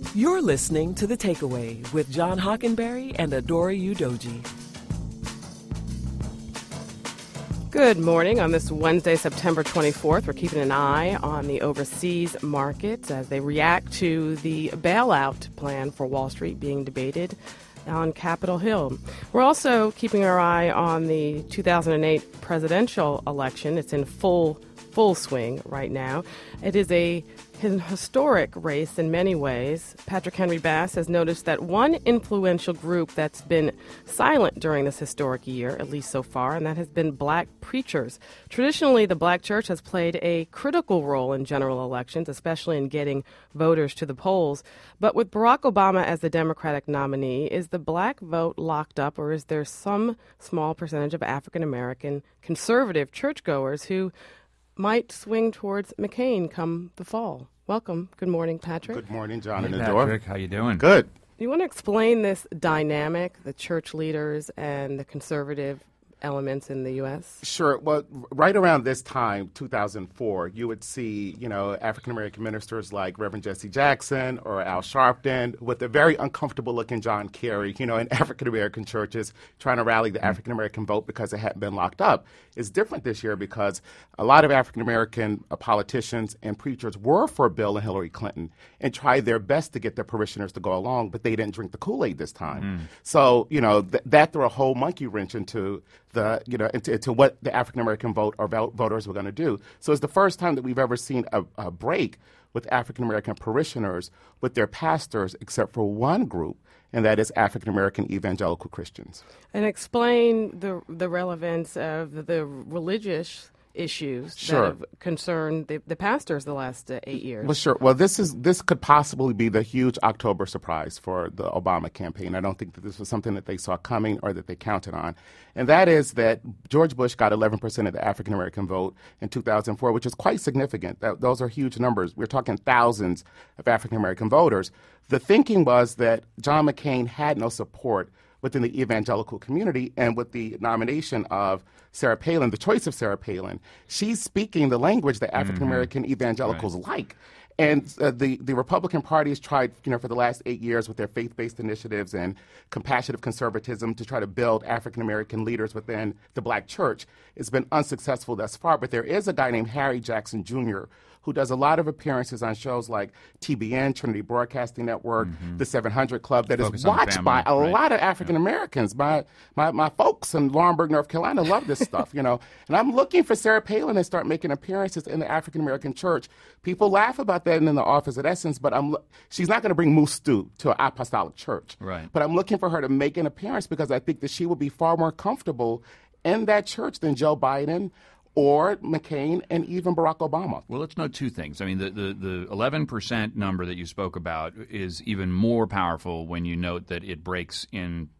You're listening to The Takeaway with John Hockenberry and Adora Udoji. Good morning. On this Wednesday, September 24th, we're keeping an eye on the overseas markets as they react to the bailout plan for Wall Street being debated on Capitol Hill. We're also keeping our eye on the 2008 presidential election. It's in full swing right now. It is a historic race in many ways. Patrick Henry Bass has noticed that one influential group that's been silent during this historic year, at least so far, and that has been black preachers. Traditionally, the black church has played a critical role in general elections, especially in getting voters to the polls. But with Barack Obama as the Democratic nominee, is the black vote locked up, or is there some small percentage of African American conservative churchgoers who might swing towards McCain come the fall? Welcome. Good morning, Patrick. Good morning, John and Hey, Adora. Patrick, how you doing? Good. You want to explain this dynamic, the church leaders and the conservative elements in the U.S.? Sure. Well, right around this time, 2004, you would see, African-American ministers like Reverend Jesse Jackson or Al Sharpton with a very uncomfortable-looking John Kerry, in African-American churches trying to rally the African-American vote because it hadn't been locked up. It's different this year because a lot of African-American politicians and preachers were for Bill and Hillary Clinton and tried their best to get their parishioners to go along, but they didn't drink the Kool-Aid this time. So, that threw a whole monkey wrench into into what the African-American vote or voters were going to do. So it's the first time that we've ever seen a break with African-American parishioners with their pastors, except for one group, and that is African-American evangelical Christians. And explain the relevance of the religious issues Sure. that have concerned the pastors the last 8 years. Well, sure. Well, this could possibly be the huge October surprise for the Obama campaign. I don't think that this was something that they saw coming or that they counted on. And that is that George Bush got 11% of the African-American vote in 2004, which is quite significant. Those are huge numbers. We're talking thousands of African-American voters. The thinking was that John McCain had no support within the evangelical community, and with the nomination of Sarah Palin, the choice of Sarah Palin, she's speaking the language that African-American evangelicals like. And the Republican Party has tried, for the last 8 years with their faith-based initiatives and compassionate conservatism to try to build African-American leaders within the black church. It's been unsuccessful thus far, but there is a guy named Harry Jackson Jr., who does a lot of appearances on shows like TBN, Trinity Broadcasting Network, the 700 Club, that is watched by a lot of African Americans. My folks in Laurinburg, North Carolina love this stuff, And I'm looking for Sarah Palin to start making appearances in the African American church. People laugh about that in the office at Essence, but she's not going to bring moose stew to an apostolic church. Right. But I'm looking for her to make an appearance because I think that she will be far more comfortable in that church than Joe Biden or McCain, and even Barack Obama. Well, let's note two things. I mean, the 11% number that you spoke about is even more powerful when you note that it breaks in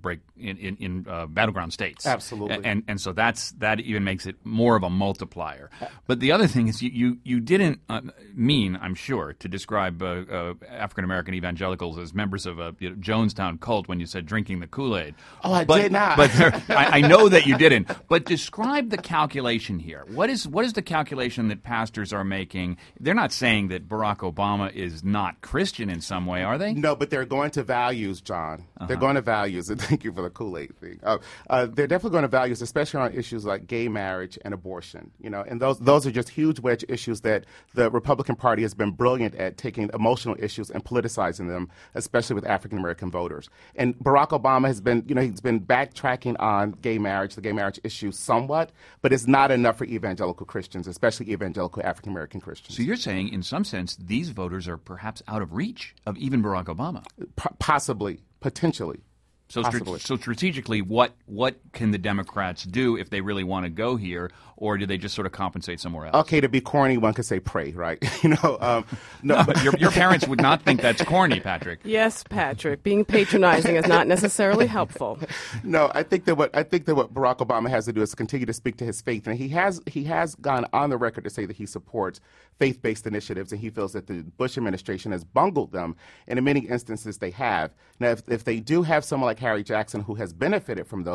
battleground states. Absolutely. And so that even makes it more of a multiplier. But the other thing is you didn't mean, I'm sure, to describe African-American evangelicals as members of a Jonestown cult when you said drinking the Kool-Aid. Oh, I did not. But I know that you didn't. But describe the calculation here. What is the calculation that pastors are making? They're not saying that Barack Obama is not Christian in some way, are they? No, but they're going to values, John. They're going to values. And thank you for the Kool-Aid thing. They're definitely going to values, especially on issues like gay marriage and abortion. And those are just huge wedge issues that the Republican Party has been brilliant at taking emotional issues and politicizing them, especially with African American voters. And Barack Obama has been, he's been backtracking on gay marriage, the gay marriage issue somewhat, but it's not enough for evangelical Christians, especially evangelical African American Christians. So you're saying, in some sense, these voters are perhaps out of reach of even Barack Obama? Possibly, potentially. So strategically, what can the Democrats do if they really want to go here, or do they just sort of compensate somewhere else? Okay, to be corny, one could say pray, right? No, but your parents would not think that's corny, Patrick. Yes, Patrick. Being patronizing is not necessarily helpful. No, I think that what Barack Obama has to do is continue to speak to his faith, and he has gone on the record to say that he supports faith-based initiatives, and he feels that the Bush administration has bungled them, and in many instances they have. Now, if they do have someone like Harry Jackson who has benefited from those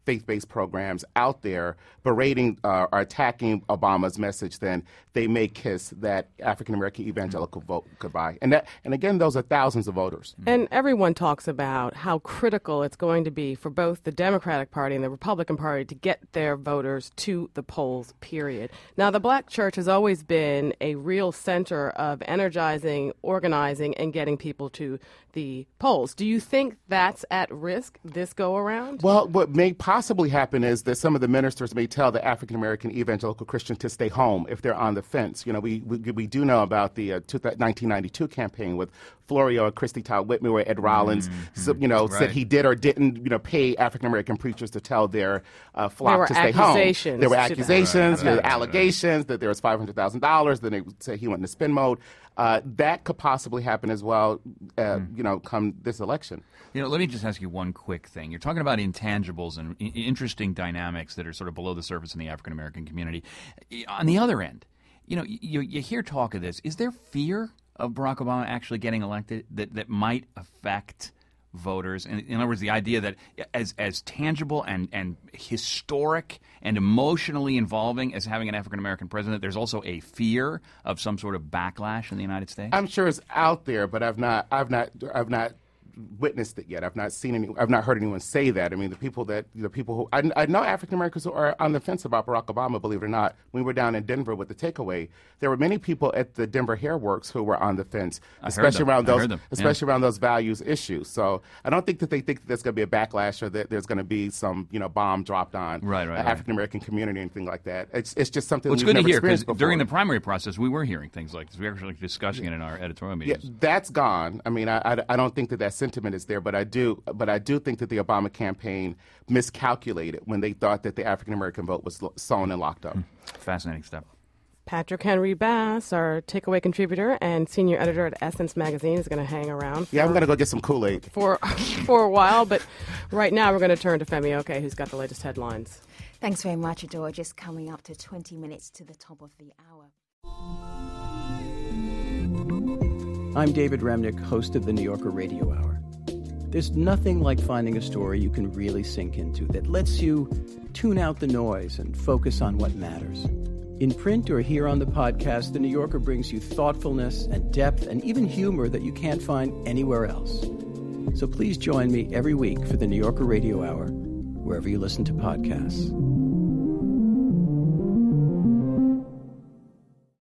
faith-based programs out there berating or attacking Obama's message, then they may kiss that African-American evangelical vote goodbye. And again, those are thousands of voters. And everyone talks about how critical it's going to be for both the Democratic Party and the Republican Party to get their voters to the polls, period. Now, the Black church has always been a real center of energizing, organizing, and getting people to the polls. Do you think that's at risk this go around? Well, what may possibly happen is that some of the ministers may tell the African-American evangelical Christian to stay home if they're on the fence. You know, we do know about the 1992 campaign with Florio and Christy Todd Whitmer, where Ed Rollins, said he did or didn't, pay African-American preachers to tell their flock to stay home. There were accusations, allegations that there was $500,000. Then they said he went into spin mode. That could possibly happen as well, come this election. Let me just ask you one quick thing. You're talking about intangibles and interesting dynamics that are sort of below the surface in the African-American community. On the other end, you hear talk of this. Is there fear of Barack Obama actually getting elected that might affect voters? In other words, the idea that as tangible and historic and emotionally involving as having an African-American president, there's also a fear of some sort of backlash in the United States? I'm sure it's out there, but I've not witnessed it yet. I've not heard anyone say that. I mean, the people who I know African Americans who are on the fence about Barack Obama, believe it or not. When we were down in Denver with the takeaway, there were many people at the Denver Hair Works who were on the fence, especially around those values issues. So I don't think that they think that there's going to be a backlash or that there's going to be some bomb dropped on African American community or anything like that. It's just something we've never experienced before. During the primary process, we were hearing things like this. We were actually discussing it in our editorial meetings. Yeah, that's gone. I mean, I don't think that sentiment is there, but I do think that the Obama campaign miscalculated when they thought that the African American vote was sewn and locked up. Fascinating stuff. Patrick Henry Bass, our takeaway contributor and senior editor at Essence Magazine, is going to hang around. I'm going to go get some Kool-Aid for a while, but right now we're going to turn to Femi Oke, who's got the latest headlines. Thanks very much, Adora. Just coming up to 20 minutes to the top of the hour. I'm David Remnick, host of the New Yorker Radio Hour. There's nothing like finding a story you can really sink into that lets you tune out the noise and focus on what matters. In print or here on the podcast, The New Yorker brings you thoughtfulness and depth and even humor that you can't find anywhere else. So please join me every week for the New Yorker Radio Hour, wherever you listen to podcasts.